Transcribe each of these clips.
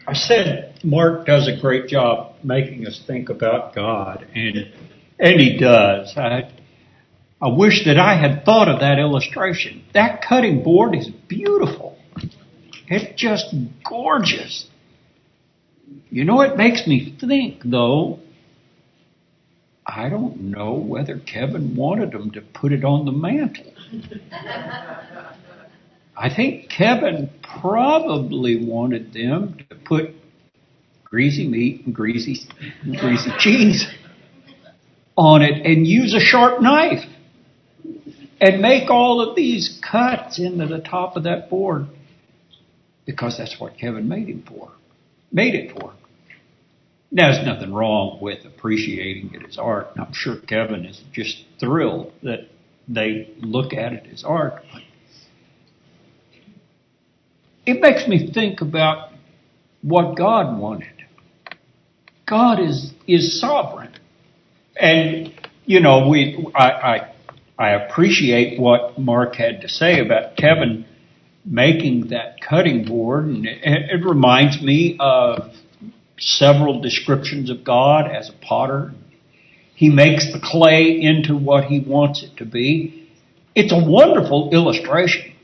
I said Mark does a great job making us think about God, and he does. I wish that I had thought of that illustration. That cutting board is beautiful. It's just gorgeous. You know, it makes me think, though, I don't know whether Kevin wanted him to put it on the mantle. I think Kevin probably wanted them to put greasy meat and greasy cheese on it and use a sharp knife and make all of these cuts into the top of that board, because that's what Kevin made it for. Now, there's nothing wrong with appreciating it as art. I'm sure Kevin is just thrilled that they look at it as art. But it makes me think about what God wanted. God is sovereign. And, you know, I appreciate what Mark had to say about Kevin making that cutting board, and it reminds me of several descriptions of God as a potter. He makes the clay into what he wants it to be. It's a wonderful illustration.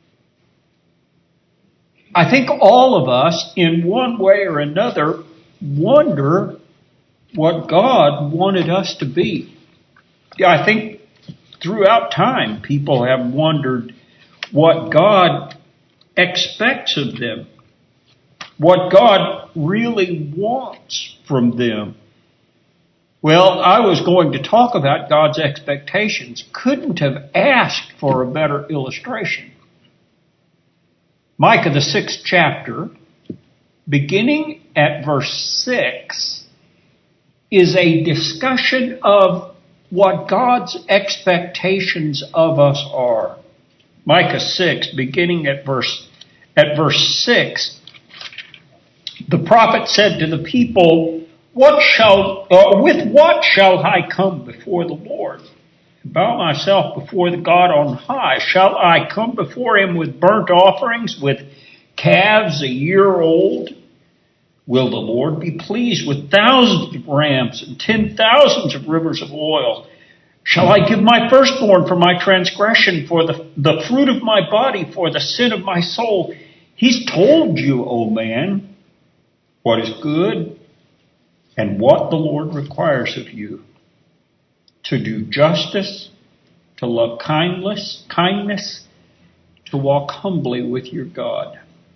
I think all of us, in one way or another, wonder what God wanted us to be. I think throughout time, people have wondered what God expects of them, what God really wants from them. Well, I was going to talk about God's expectations. Couldn't have asked for a better illustration. Micah, the 6th chapter, beginning at verse 6, is a discussion of what God's expectations of us are. Micah 6, beginning at verse 6, the prophet said to the people, with what shall I come before the Lord? Bow myself before the God on high. Shall I come before him with burnt offerings, with calves a year old? Will the Lord be pleased with thousands of rams and 10,000s of rivers of oil? Shall I give my firstborn for my transgression, for the fruit of my body, for the sin of my soul? He's told you, O man, what is good and what the Lord requires of you: to do justice, to love kindness, to walk humbly with your God.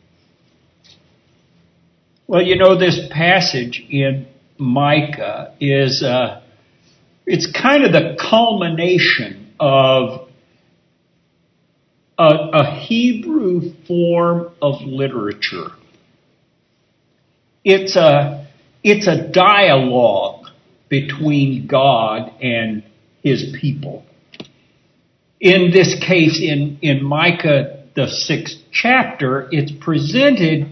Well, you know, this passage in Micah is it's kind of the culmination of a Hebrew form of literature. It's a dialogue between God and his people. In this case, in Micah, the 6th chapter, it's presented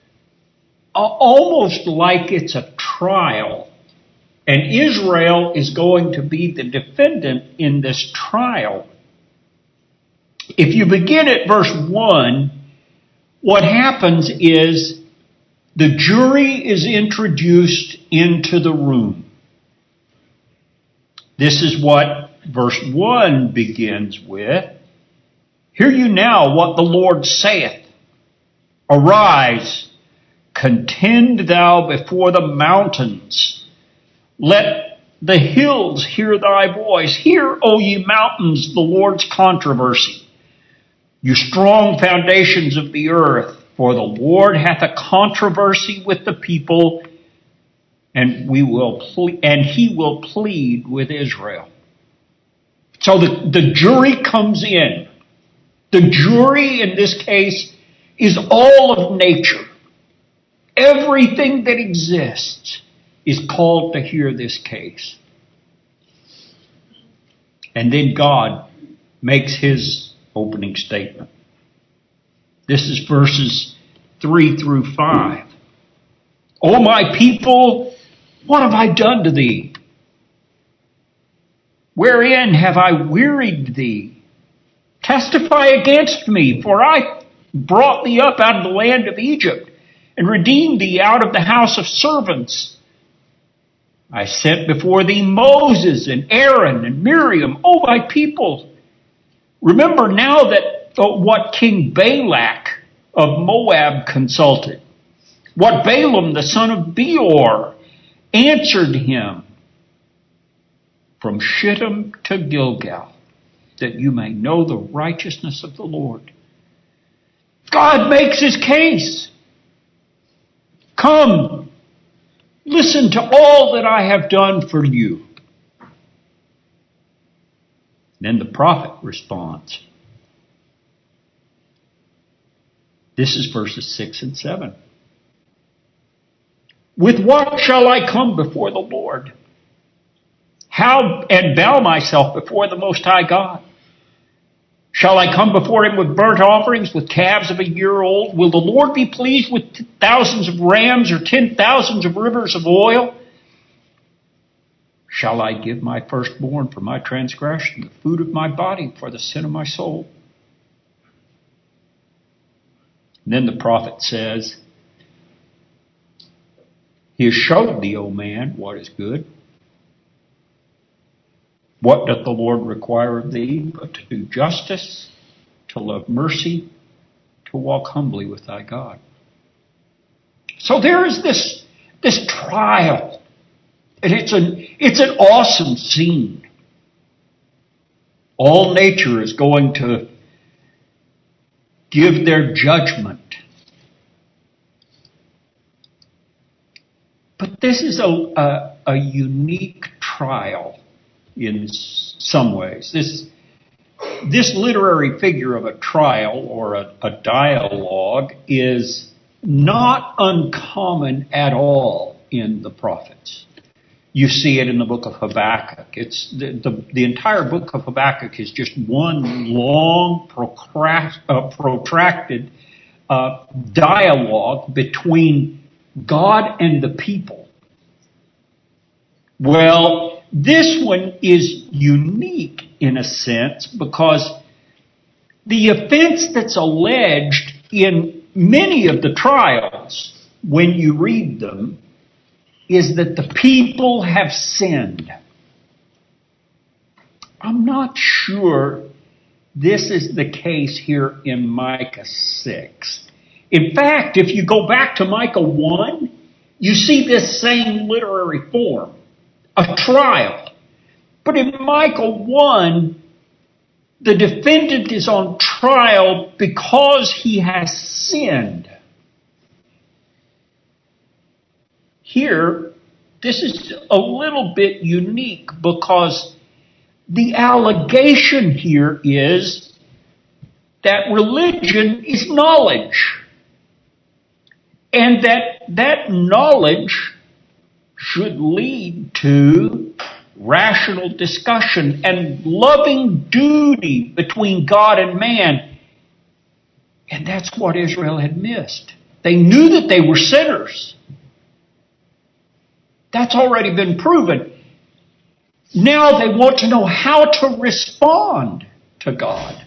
almost like it's a trial. And Israel is going to be the defendant in this trial. If you begin at verse 1, what happens is the jury is introduced into the room. This is what verse 1 begins with. Hear you now what the Lord saith. Arise, contend thou before the mountains. Let the hills hear thy voice. Hear, O ye mountains, the Lord's controversy. You strong foundations of the earth, for the Lord hath a controversy with the people, and he will plead with Israel. So the jury comes in. The jury in this case is all of nature. Everything that exists is called to hear this case. And then God makes his opening statement. This is verses 3 through 5. O my people, what have I done to thee? Wherein have I wearied thee? Testify against me, for I brought thee up out of the land of Egypt. and redeemed thee out of the house of servants. I sent before thee Moses and Aaron and Miriam, O my people. Remember now that what King Balak of Moab consulted, what Balaam the son of Beor answered him from Shittim to Gilgal, that you may know the righteousness of the Lord. God makes his case. Come, listen to all that I have done for you. Then the prophet responds. This is verses 6 and 7. With what shall I come before the Lord? How and bow myself before the Most High God? Shall I come before him with burnt offerings, with calves of a year old? Will the Lord be pleased with thousands of rams or 10,000s of rivers of oil? Shall I give my firstborn for my transgression, the food of my body for the sin of my soul? And then the prophet says, He has showed thee, O man, what is good. What doth the Lord require of thee but to do justice, to love mercy, to walk humbly with thy God? So there is this trial, and it's an awesome scene. All nature is going to give their judgment. But this is a unique trial in some ways. This literary figure of a trial or a dialogue is not uncommon at all in the prophets. You see it in the book of Habakkuk. It's the entire book of Habakkuk is just one long, protracted dialogue between God and the people. Well, this one is unique in a sense because the offense that's alleged in many of the trials, when you read them, is that the people have sinned. I'm not sure this is the case here in Micah 6. In fact, if you go back to Micah 1, you see this same literary form, a trial. But in Micah 1, the defendant is on trial because he has sinned. Here, this is a little bit unique because the allegation here is that religion is knowledge. And that knowledge should lead to rational discussion and loving duty between God and man. And that's what Israel had missed. They knew that they were sinners. That's already been proven. Now they want to know how to respond to God.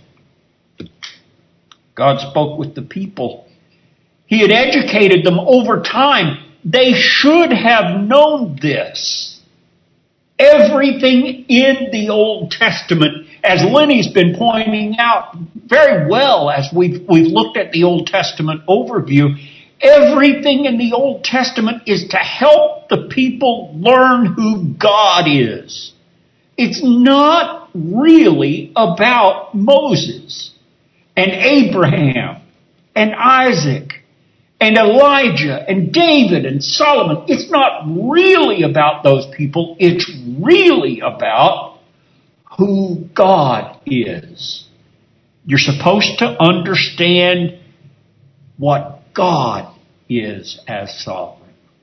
God spoke with the people. He had educated them over time. They should have known this. Everything in the Old Testament, as Lenny's been pointing out very well as we've looked at the Old Testament overview, everything in the Old Testament is to help the people learn who God is. It's not really about Moses and Abraham and Isaac and Elijah and David and Solomon. It's not really about those people. It's really about who God is. You're supposed to understand what God is as sovereign.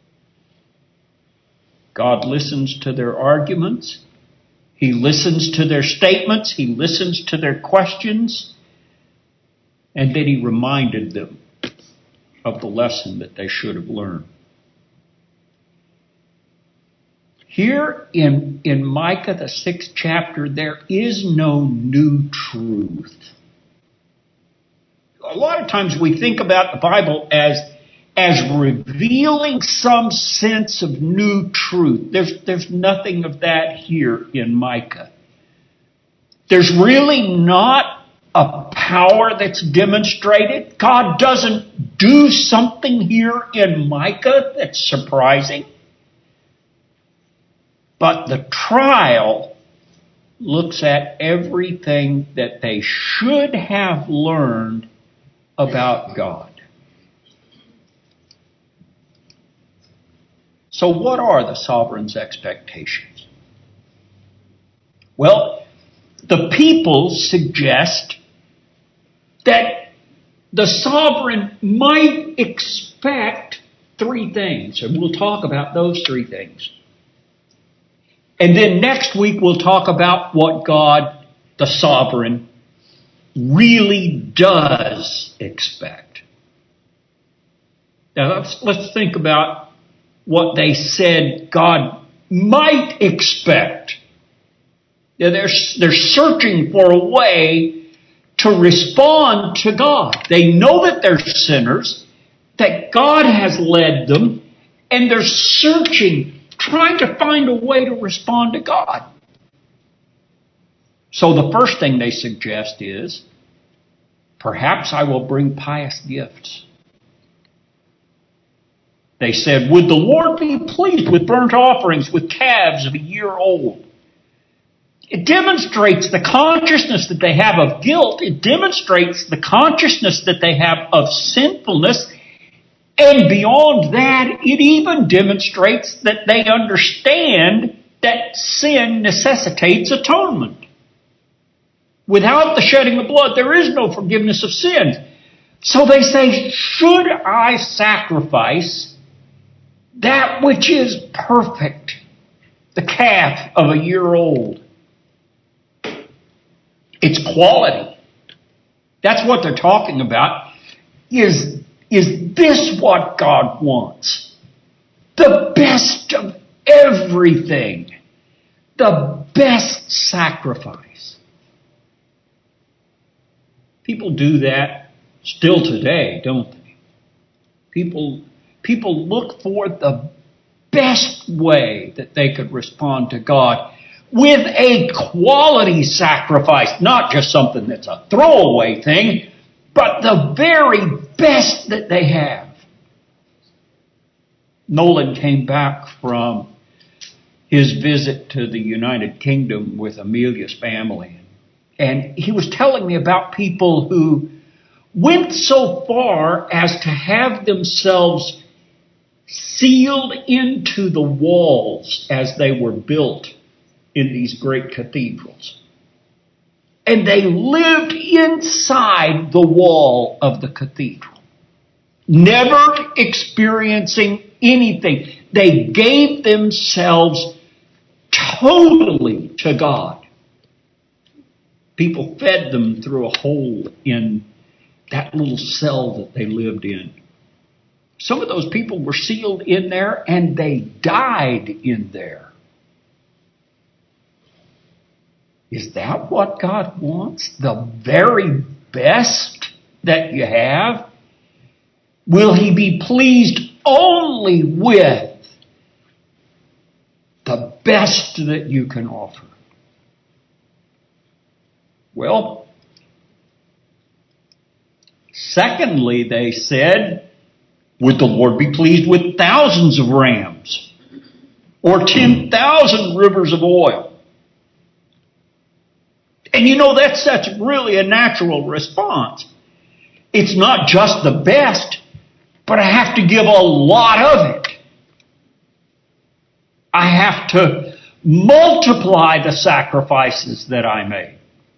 God listens to their arguments. He listens to their statements. He listens to their questions. And then he reminded them of the lesson that they should have learned. Here in Micah, the 6th chapter, there is no new truth. A lot of times we think about the Bible as as revealing some sense of new truth. There's nothing of that here in Micah. There's really not a power that's demonstrated. God doesn't do something here in Micah that's surprising. But the trial looks at everything that they should have learned about God. So what are the sovereign's expectations? Well, the people suggest that the sovereign might expect three things, and we'll talk about those three things. And then next week we'll talk about what God, the sovereign, really does expect. Now let's think about what they said God might expect. They're searching for a way to respond to God. They know that they're sinners, that God has led them, and they're searching, trying to find a way to respond to God. So the first thing they suggest is, perhaps I will bring pious gifts. They said, would the Lord be pleased with burnt offerings, with calves of a year old? It demonstrates the consciousness that they have of guilt. It demonstrates the consciousness that they have of sinfulness. And beyond that, it even demonstrates that they understand that sin necessitates atonement. Without the shedding of blood, there is no forgiveness of sins. So they say, should I sacrifice that which is perfect, the calf of a year old? It's quality. That's what they're talking about. Is this what God wants? The best of everything. The best sacrifice. People do that still today, don't they? People look for the best way that they could respond to God with a quality sacrifice, not just something that's a throwaway thing, but the very best that they have. Nolan came back from his visit to the United Kingdom with Amelia's family, and he was telling me about people who went so far as to have themselves sealed into the walls as they were built in these great cathedrals. And they lived inside the wall of the cathedral, never experiencing anything. They gave themselves totally to God. People fed them through a hole in that little cell that they lived in. Some of those people were sealed in there and they died in there. Is that what God wants? The very best that you have? Will He be pleased only with the best that you can offer? Well, secondly, they said, would the Lord be pleased with thousands of rams or 10,000 rivers of oil? And that's really a natural response. It's not just the best, but I have to give a lot of it. I have to multiply the sacrifices that I make.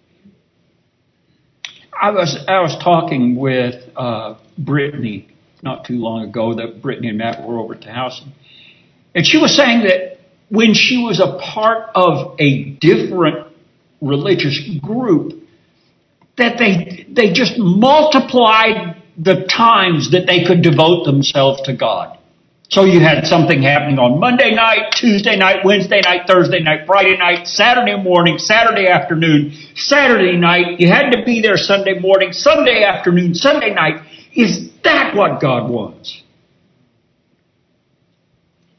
I was talking with Brittany not too long ago. That Brittany and Matt were over at the house, and she was saying that when she was a part of a different religious group, that they just multiplied the times that they could devote themselves to God. So you had something happening on Monday night, Tuesday night, Wednesday night, Thursday night, Friday night, Saturday morning, Saturday afternoon, Saturday night. You had to be there Sunday morning, Sunday afternoon, Sunday night. Is that what God wants?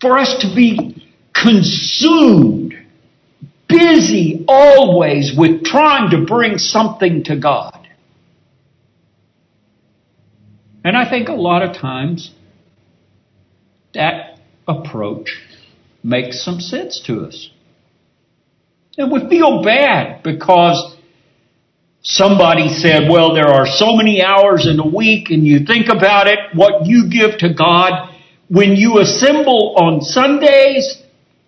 for us to be consumed, busy always with trying to bring something to God. And I think a lot of times that approach makes some sense to us. And we feel bad because somebody said, well, there are so many hours in a week, and you think about it, what you give to God when you assemble on Sundays,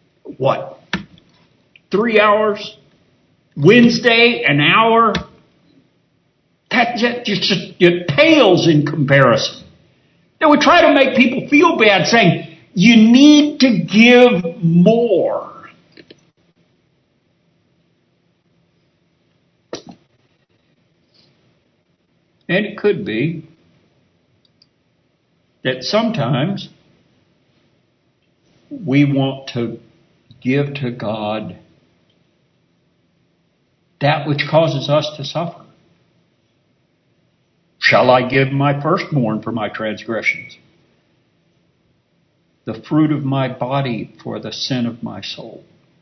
3 hours? Wednesday, an hour? That just it pales in comparison. Now we try to make people feel bad saying, you need to give more. And it could be that sometimes we want to give to God that which causes us to suffer. Shall I give my firstborn for my transgressions? The fruit of my body for the sin of my soul.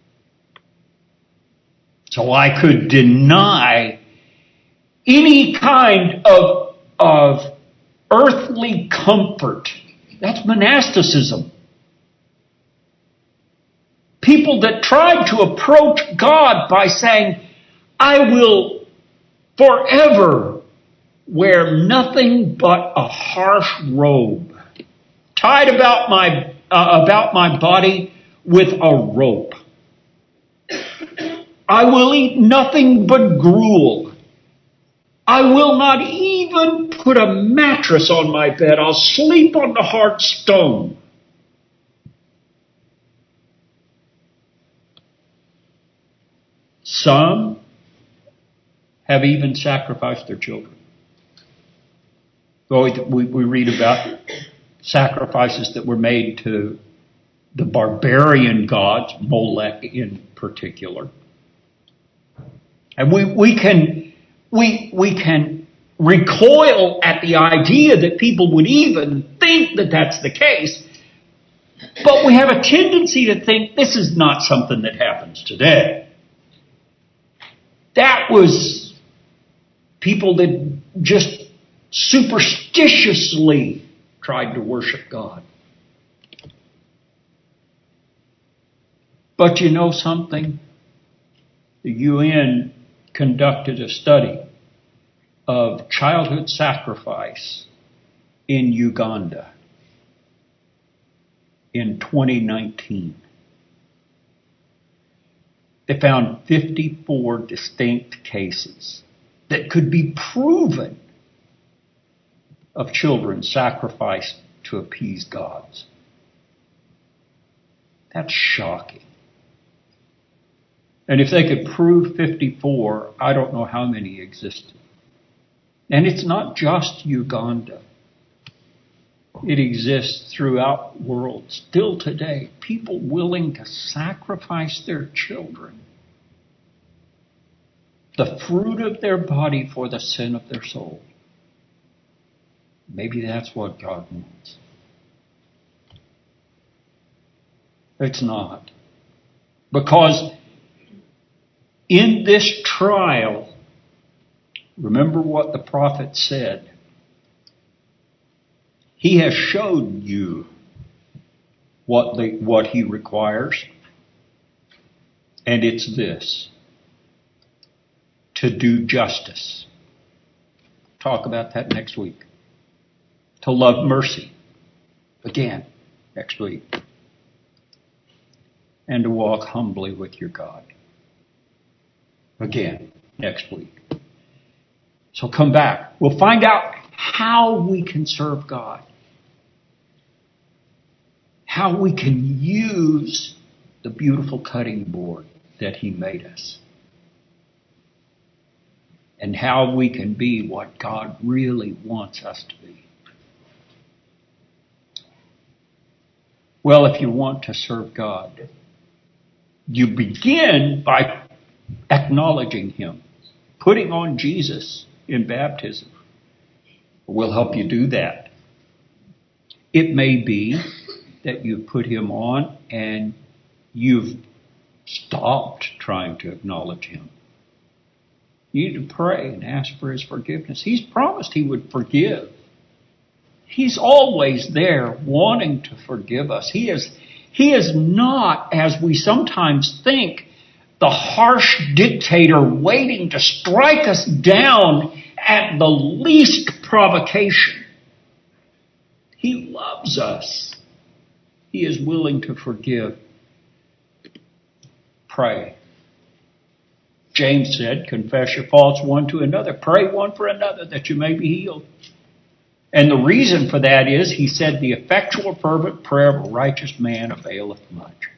So I could deny any kind of earthly comfort. That's monasticism. People that tried to approach God by saying, I will forever wear nothing but a harsh robe, tied about my body with a rope. I will eat nothing but gruel. I will not even put a mattress on my bed. I'll sleep on the hard stone. Some have even sacrificed their children. We read about sacrifices that were made to the barbarian gods, Molech in particular. And we can recoil at the idea that people would even think that that's the case, but we have a tendency to think this is not something that happens today. That was people that just superstitiously tried to worship God. But you know something? The UN conducted a study of childhood sacrifice in Uganda in 2019. They found 54 distinct cases that could be proven of children sacrificed to appease gods. That's shocking. And if they could prove 54, I don't know how many existed. And it's not just Uganda. It exists throughout the world. Still today, people willing to sacrifice their children, the fruit of their body for the sin of their soul. Maybe that's what God wants. It's not. Because in this trial, remember what the prophet said. He has showed you what he requires. And it's this: to do justice. Talk about that next week. To love mercy. Again, next week. And to walk humbly with your God. Again, next week. So come back. We'll find out how we can serve God. How we can use the beautiful cutting board that He made us. And how we can be what God really wants us to be. Well, if you want to serve God, you begin by acknowledging Him, putting on Jesus in baptism. We'll help you do that. It may be that you've put him on and you've stopped trying to acknowledge him. You need to pray and ask for his forgiveness. He's promised he would forgive. He's always there wanting to forgive us. He is not, as we sometimes think, the harsh dictator waiting to strike us down at the least provocation. He loves us. He is willing to forgive. Pray. James said, confess your faults one to another. Pray one for another that you may be healed. And the reason for that is, he said, the effectual fervent prayer of a righteous man availeth much.